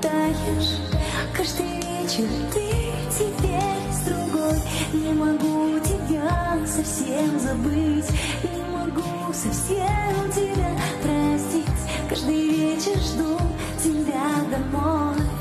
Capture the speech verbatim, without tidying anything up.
улетаешь. Каждый вечер ты теперь с другой. Не могу тебя совсем забыть, не могу совсем тебя простить. Каждый вечер жду тебя домой.